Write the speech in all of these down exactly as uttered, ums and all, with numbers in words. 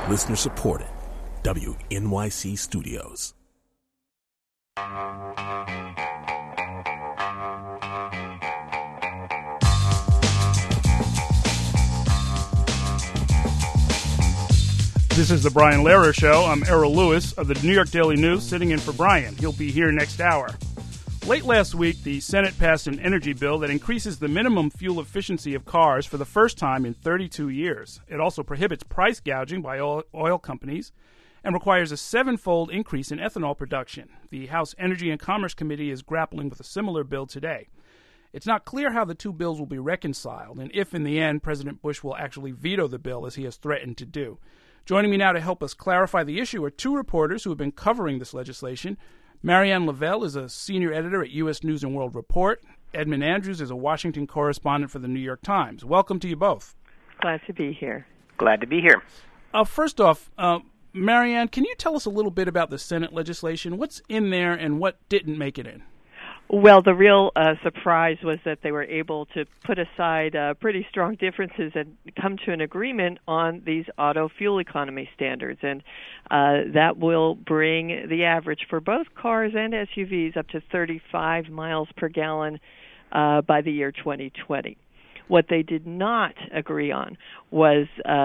Listener supported. W N Y C Studios. This is the Brian Lehrer Show. I'm Errol Lewis of the New York Daily News, sitting in for Brian. He'll be here next hour. Late last week, the Senate passed an energy bill that increases the minimum fuel efficiency of cars for the first time in thirty-two years. It also prohibits price gouging by oil, oil companies and requires a seven-fold increase in ethanol production. The House Energy and Commerce Committee is grappling with a similar bill today. It's not clear how the two bills will be reconciled and if, in the end, President Bush will actually veto the bill as he has threatened to do. Joining me now to help us clarify the issue are two reporters who have been covering this legislation. Marianne Lavelle is a senior editor at U S News and World Report. Edmund Andrews is a Washington correspondent for the New York Times. Welcome to you both. Glad to be here. Glad to be here. Uh, first off, uh, Marianne, can you tell us a little bit about the Senate legislation? What's in there and what didn't make it in? Well, the real uh, surprise was that they were able to put aside uh, pretty strong differences and come to an agreement on these auto fuel economy standards. And uh, that will bring the average for both cars and S U Vs up to thirty-five miles per gallon uh, by the year twenty twenty. What they did not agree on was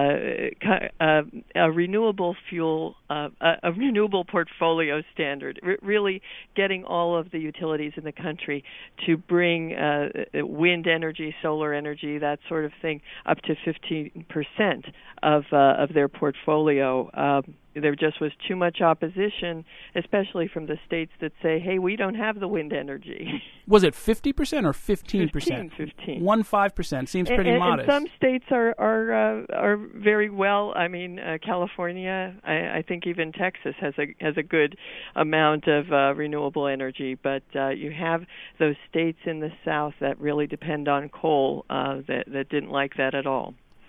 uh, a, a renewable fuel, uh, a, a renewable portfolio standard, R- really getting all of the utilities in the country to bring uh, wind energy, solar energy, that sort of thing, up to fifteen percent of uh, of their portfolio. Um, there just was too much opposition, especially from the states that say, hey, we don't have the wind energy. Was it fifty percent or fifteen percent? fifteen, fifteen. One five percent seems pretty and, modest. And some states are are uh, are very well. I mean, uh, California, I, I think even Texas has a has a good amount of uh, renewable energy. But uh, you have those states in the South that really depend on coal uh, that that didn't like that at all.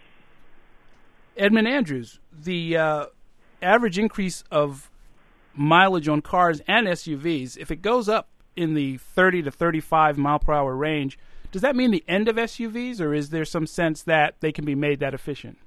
Edmund Andrews, the uh, average increase of mileage on cars and S U Vs, if it goes up in the thirty to thirty-five mile per hour range, does that mean the end of S U Vs, or is there some sense that they can be made that efficient?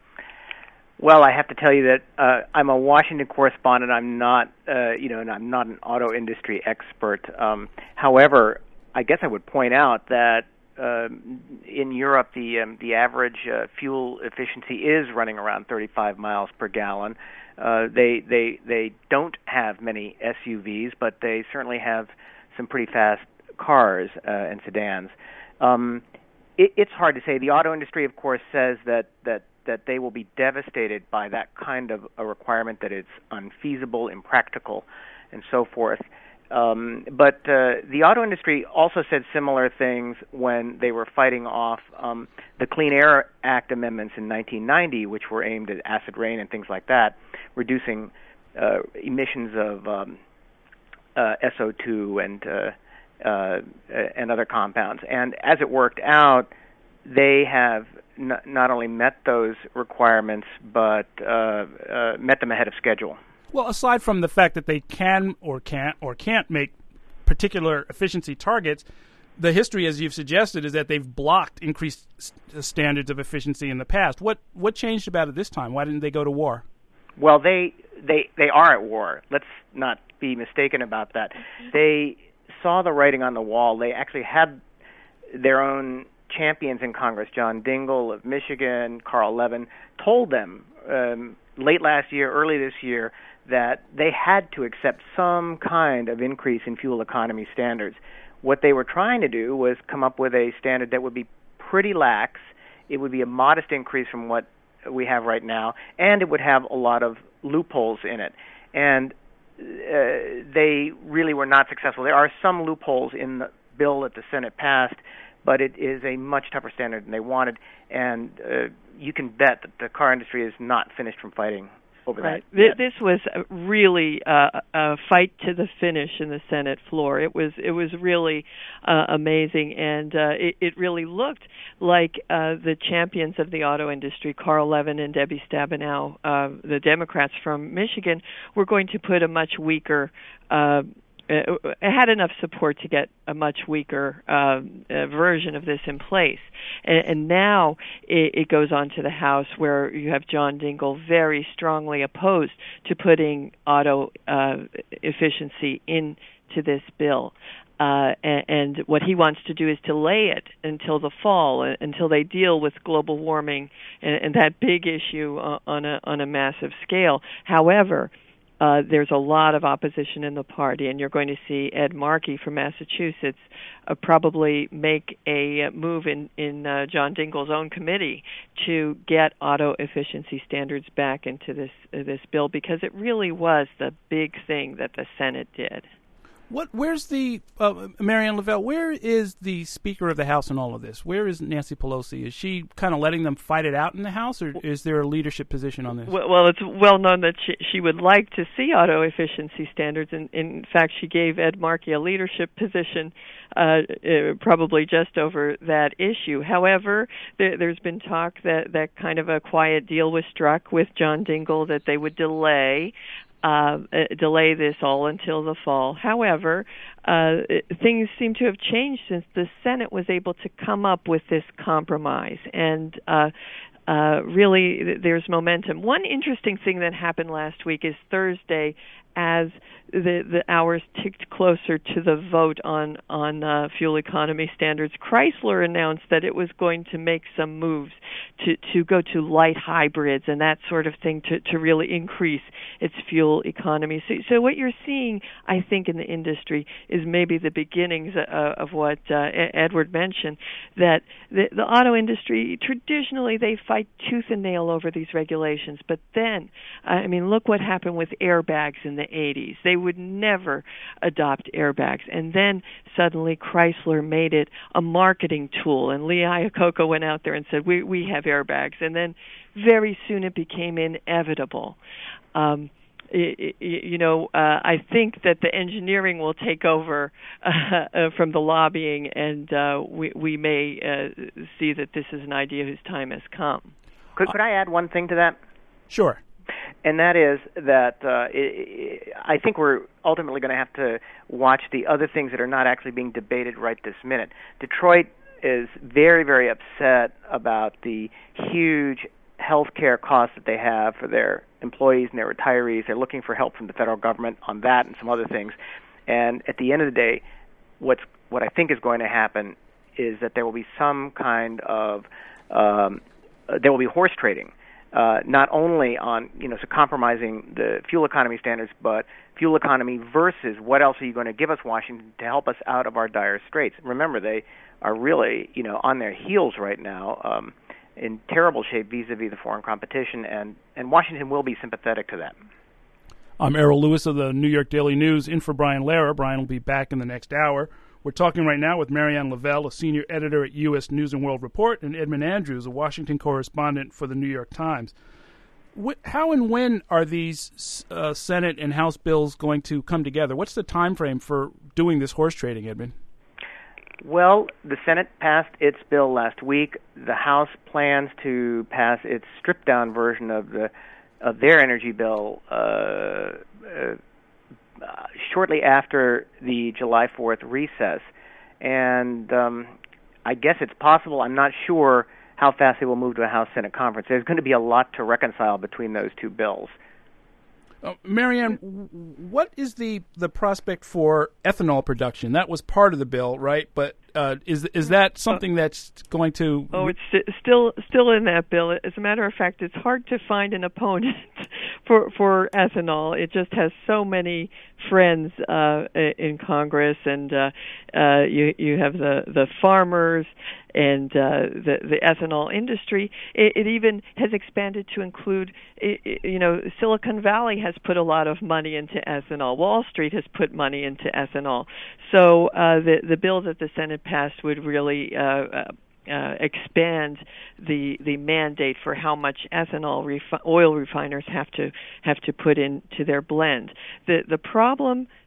Well, I have to tell you that uh, I'm a Washington correspondent. I'm not, uh, you know, and I'm not an auto industry expert. Um, however, I guess I would point out that uh, in Europe, the um, the average uh, fuel efficiency is running around thirty-five miles per gallon. Uh, they they they don't have many S U Vs, but they certainly have some pretty fast cars uh, and sedans. Um, it, it's hard to say. The auto industry, of course, says that that that they will be devastated by that kind of a requirement, that it's unfeasible, impractical, and so forth. Um, but uh, the auto industry also said similar things when they were fighting off um, the Clean Air Act amendments in nineteen ninety, which were aimed at acid rain and things like that, reducing uh, emissions of um, uh, S O two and uh, uh, and other compounds. And as it worked out, they have n- not only met those requirements, but uh, uh, met them ahead of schedule. Well, aside from the fact that they can or can't or can't make particular efficiency targets, the history, as you've suggested, is that they've blocked increased st- standards of efficiency in the past. What what changed about it this time? Why didn't they go to war? Well, they they they are at war. Let's not be mistaken about that. They saw the writing on the wall. They actually had their own champions in Congress. John Dingell of Michigan, Carl Levin, told them um, late last year, early this year, that they had to accept some kind of increase in fuel economy standards. What they were trying to do was come up with a standard that would be pretty lax. It would be a modest increase from what we have right now, and it would have a lot of loopholes in it. And uh, they really were not successful. There are some loopholes in the bill that the Senate passed, but it is a much tougher standard than they wanted, and uh, you can bet that the car industry is not finished from fighting over right. that. Yet. This was really uh, a fight to the finish in the Senate floor. It was it was really uh, amazing, and uh, it, it really looked like uh, the champions of the auto industry, Carl Levin and Debbie Stabenow, uh, the Democrats from Michigan, were going to put a much weaker uh, it had enough support to get a much weaker uh, uh, version of this in place. And, and now it, it goes on to the House, where you have John Dingell very strongly opposed to putting auto uh, efficiency into this bill. Uh, and, and what he wants to do is delay it until the fall, uh, until they deal with global warming and, and that big issue uh, on a on a massive scale. However, uh, there's a lot of opposition in the party, and you're going to see Ed Markey from Massachusetts uh, probably make a move in in uh, John Dingell's own committee to get auto efficiency standards back into this uh, this bill, because it really was the big thing that the Senate did. What? Where's the uh, Marianne Lavelle? Where is the Speaker of the House in all of this? Where is Nancy Pelosi? Is she kind of letting them fight it out in the House, or is there a leadership position on this? Well, well it's well known that she, she would like to see auto efficiency standards, and in fact, she gave Ed Markey a leadership position, uh, uh, probably just over that issue. However, there, there's been talk that that kind of a quiet deal was struck with John Dingell, that they would delay. Uh, delay this all until the fall. However, uh, things seem to have changed since the Senate was able to come up with this compromise, and uh, uh, really there's momentum. One interesting thing that happened last week is Thursday, as the the hours ticked closer to the vote on on uh, fuel economy standards, Chrysler announced that it was going to make some moves to to go to light hybrids and that sort of thing to to really increase its fuel economy. So, so what you're seeing, I think, in the industry is maybe the beginnings uh, of what uh, Edward mentioned, that the, the auto industry, traditionally they fight tooth and nail over these regulations, but then, I mean, look what happened with airbags in the eighties. They would never adopt airbags, and then suddenly Chrysler made it a marketing tool, and Lee Iacocca went out there and said, we, we have airbags, and then very soon it became inevitable. Um, it, it, you know, uh, I think that the engineering will take over uh, uh, from the lobbying, and uh, we, we may uh, see that this is an idea whose time has come. Could, could I add one thing to that? Sure. And that is that uh, it, I think we're ultimately going to have to watch the other things that are not actually being debated right this minute. Detroit is very, very upset about the huge health care costs that they have for their employees and their retirees. They're looking for help from the federal government on that and some other things. And at the end of the day, what's what I think is going to happen is that there will be some kind of um, uh, there will be horse trading. Uh, not only on, you know, so compromising the fuel economy standards, but fuel economy versus what else are you going to give us, Washington, to help us out of our dire straits. Remember, they are really, you know, on their heels right now, um, in terrible shape vis-a-vis the foreign competition, and, and Washington will be sympathetic to that. I'm Errol Lewis of the New York Daily News, in for Brian Lehrer. Brian will be back in the next hour. We're talking right now with Marianne Lavelle, a senior editor at U S News and World Report, and Edmund Andrews, a Washington correspondent for the New York Times. How and when are these uh, Senate and House bills going to come together? What's the time frame for doing this horse trading, Edmund? Well, the Senate passed its bill last week. The House plans to pass its stripped-down version of the of their energy bill uh, uh, Uh, shortly after the July fourth recess. And um, I guess it's possible, I'm not sure how fast they will move to a House-Senate conference. There's going to be a lot to reconcile between those two bills. Uh, Marianne, what is the, the prospect for ethanol production? That was part of the bill, right? But uh, is is that something that's going to... Oh, it's st- still still in that bill. As a matter of fact, it's hard to find an opponent for for ethanol. It just has so many friends uh, in Congress, and uh, uh, you you have the, the farmers and uh, the the ethanol industry. It, it even has expanded to include, you know, Silicon Valley has put a lot of money into ethanol. Wall Street has put money into ethanol. So uh, the the bill that the Senate passed would really uh, uh, uh, expand the the mandate for how much ethanol refi- oil refiners have to have to put into their blend. The the problem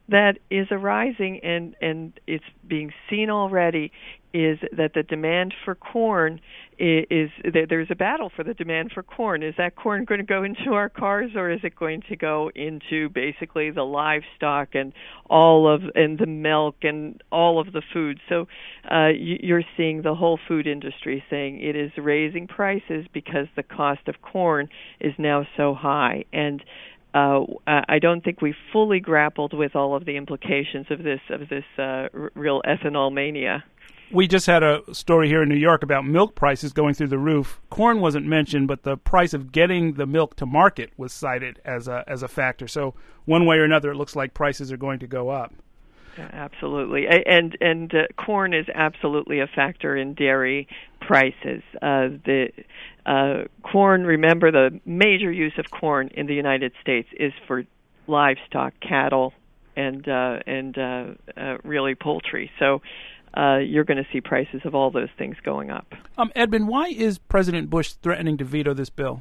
that is arising, and, and it's being seen already, is that the demand for corn is, is there's a battle for the demand for corn. Is that corn going to go into our cars, or is it going to go into basically the livestock and all of and the milk and all of the food? So uh, you're seeing the whole food industry saying it is raising prices because the cost of corn is now so high. And Uh, I don't think we fully grappled with all of the implications of this of this uh, r- real ethanol mania. We just had a story here in New York about milk prices going through the roof. Corn wasn't mentioned, but the price of getting the milk to market was cited as a as a factor. So one way or another, it looks like prices are going to go up. Absolutely, and and uh, corn is absolutely a factor in dairy prices. Uh, the uh, corn, remember, the major use of corn in the United States is for livestock, cattle, and uh, and uh, uh, really poultry. So uh, you're going to see prices of all those things going up. Um, Edmund, why is President Bush threatening to veto this bill?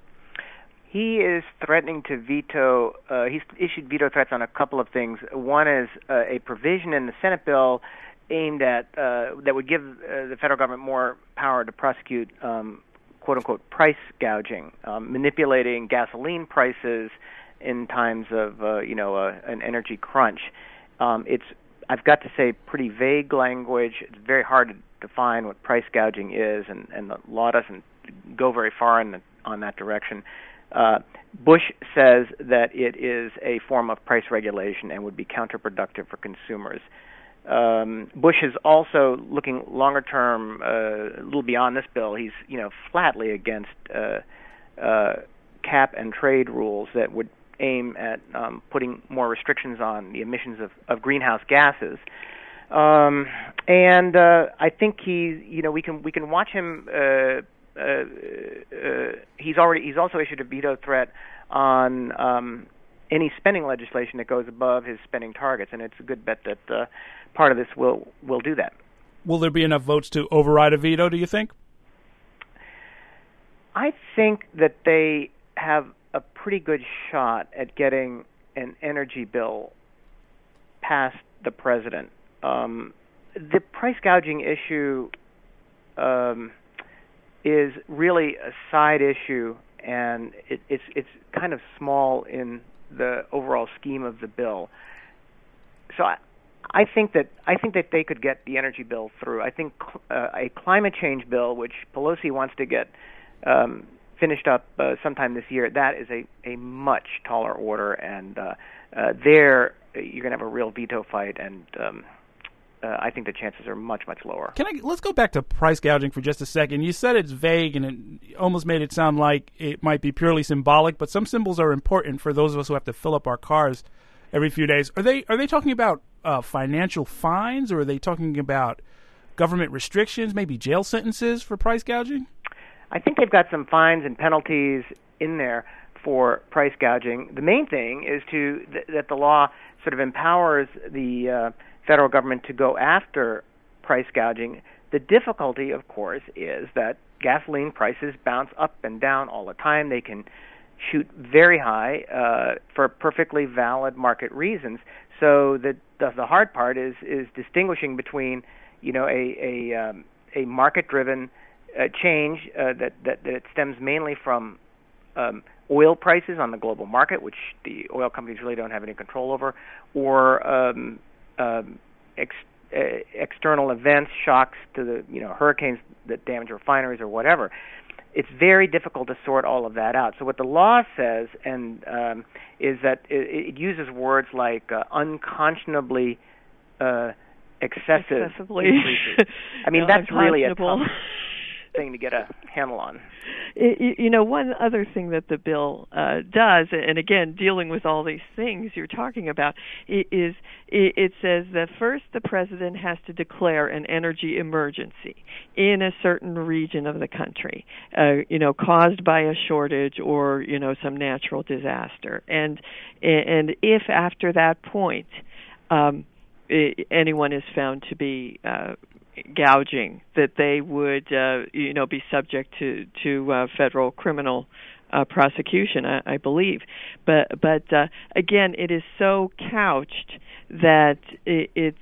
He is threatening to veto, uh, he's issued veto threats on a couple of things. One is uh, a provision in the Senate bill aimed at, uh, that would give uh, the federal government more power to prosecute, um, quote-unquote, price gouging, um, manipulating gasoline prices in times of, uh, you know, uh, an energy crunch. Um, it's, I've got to say, pretty vague language. It's very hard to define what price gouging is, and, and the law doesn't go very far in the, on that direction. Uh, Bush says that it is a form of price regulation and would be counterproductive for consumers. Um, Bush is also looking longer term, uh, a little beyond this bill. He's, you know, flatly against uh, uh, cap and trade rules that would aim at um, putting more restrictions on the emissions of, of greenhouse gases. Um, and uh, I think he, you know, we can we can watch him. Uh, Uh, uh, he's already he's also issued a veto threat on um, any spending legislation that goes above his spending targets, and it's a good bet that uh, part of this will will do that. Will there be enough votes to override a veto, do you think? I think that they have a pretty good shot at getting an energy bill past the president. Um, the price gouging issue um, is really a side issue, and it, it's it's kind of small in the overall scheme of the bill. So I, I think that I think that they could get the energy bill through. I think uh, a climate change bill, which Pelosi wants to get um, finished up uh, sometime this year, that is a, a much taller order, and uh, uh, there you're going to have a real veto fight, and um, Uh, I think the chances are much, much lower. Can I? Let's go back to price gouging for just a second. You said it's vague, and it almost made it sound like it might be purely symbolic. But some symbols are important for those of us who have to fill up our cars every few days. Are they? Are they talking about uh, financial fines, or are they talking about government restrictions, maybe jail sentences for price gouging? I think they've got some fines and penalties in there for price gouging. The main thing is to th- that the law sort of empowers the uh, federal government to go after price gouging. The difficulty, of course, is that gasoline prices bounce up and down all the time. They can shoot very high uh, for perfectly valid market reasons. So the the, the hard part is is distinguishing between, you know, a a um, a market-driven uh, change uh, that, that that stems mainly from um, oil prices on the global market, which the oil companies really don't have any control over, or um, Um, ex- uh, external events, shocks to the, you know, hurricanes that damage refineries or whatever. It's very difficult to sort all of that out. So what the law says and um, is that it, it uses words like uh, unconscionably uh, excessive Excessively. increases. I mean, no, that's really a tough thing to get a handle on. It, you know, one other thing that the bill uh, does, and again, dealing with all these things you're talking about, is it says that first the president has to declare an energy emergency in a certain region of the country, uh, you know, caused by a shortage or, you know, some natural disaster. And and if after that point um, anyone is found to be uh, gouging, that they would, uh, you know, be subject to to uh, federal criminal uh, prosecution, I, I believe. But but uh, again, it is so couched that it, it's.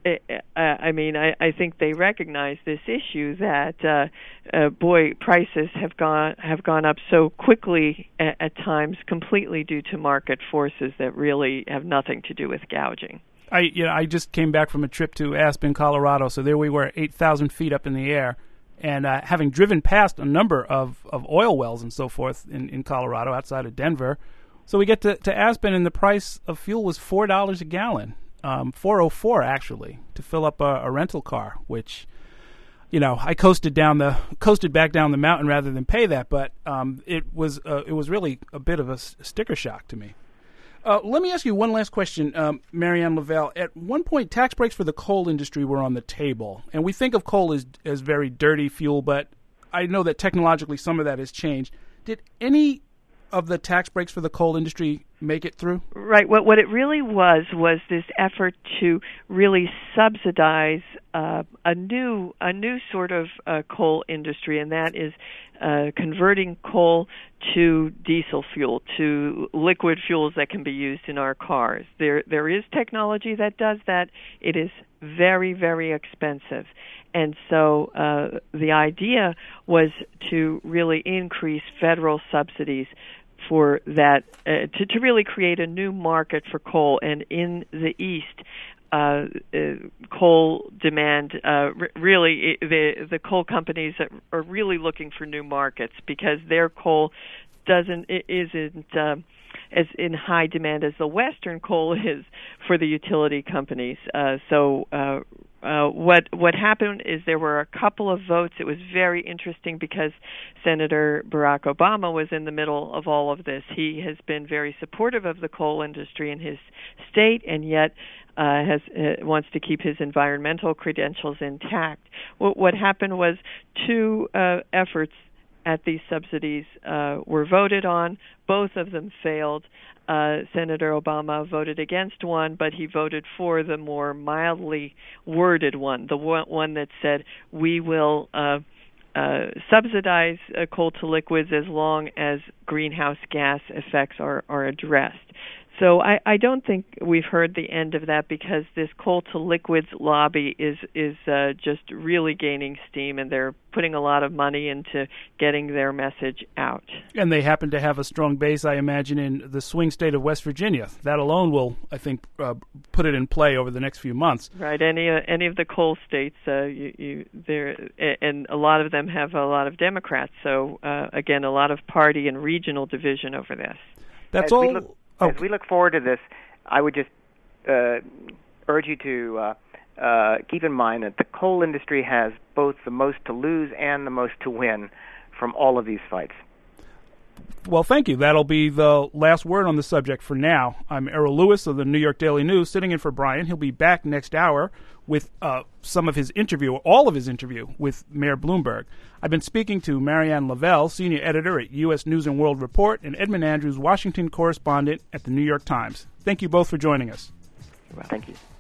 Uh, I mean, I, I think they recognize this issue that, uh, uh, boy, prices have gone have gone up so quickly at, at times, completely due to market forces that really have nothing to do with gouging. I you know I just came back from a trip to Aspen, Colorado. So there we were, eight thousand feet up in the air, and uh, having driven past a number of, of oil wells and so forth in, in Colorado outside of Denver. So we get to, to Aspen, and the price of fuel was four dollars a gallon. Um, four oh four actually to fill up a, a rental car, which, you know, I coasted down the coasted back down the mountain rather than pay that, but um, it was uh, it was really a bit of a s- sticker shock to me. Uh, let me ask you one last question, um, Marianne Lavelle. At one point, tax breaks for the coal industry were on the table, and we think of coal as as very dirty fuel, but I know that technologically some of that has changed. Did any of the tax breaks for the coal industry make it through? Right. What what it really was was this effort to really subsidize uh, a new a new sort of uh, coal industry, and that is uh, converting coal to diesel fuel, to liquid fuels that can be used in our cars. There there is technology that does that. It is very, very expensive. And so uh, the idea was to really increase federal subsidies for that, uh, to, to really create a new market for coal. And in the East, uh, uh, coal demand, uh, r- really, it, the, the coal companies are really looking for new markets because their coal doesn't, it isn't um, as in high demand as the Western coal is for the utility companies. Uh, so uh, uh, what what happened is there were a couple of votes. It was very interesting because Senator Barack Obama was in the middle of all of this. He has been very supportive of the coal industry in his state, and yet uh, has uh, wants to keep his environmental credentials intact. What, what happened was two uh, efforts at these subsidies uh, were voted on. Both of them failed. Uh, Senator Obama voted against one, but he voted for the more mildly worded one, the one, one that said, we will uh, uh, subsidize uh, coal to liquids as long as greenhouse gas effects are, are addressed. So I, I don't think we've heard the end of that because this coal to liquids lobby is is uh, just really gaining steam, and they're putting a lot of money into getting their message out. And they happen to have a strong base, I imagine, in the swing state of West Virginia. That alone will, I think, uh, put it in play over the next few months. Right. Any uh, any of the coal states, uh, you, you there, and a lot of them have a lot of Democrats. So uh, again, a lot of party and regional division over this. That's As all. We look- Oh. As we look forward to this, I would just uh, urge you to uh, uh, keep in mind that the coal industry has both the most to lose and the most to win from all of these fights. Well, thank you. That'll be the last word on the subject for now. I'm Errol Lewis of the New York Daily News, sitting in for Brian. He'll be back next hour with uh, some of his interview, or all of his interview, with Mayor Bloomberg. I've been speaking to Marianne Lavelle, senior editor at U S News and World Report, and Edmund Andrews, Washington correspondent at the New York Times. Thank you both for joining us. Well, thank you.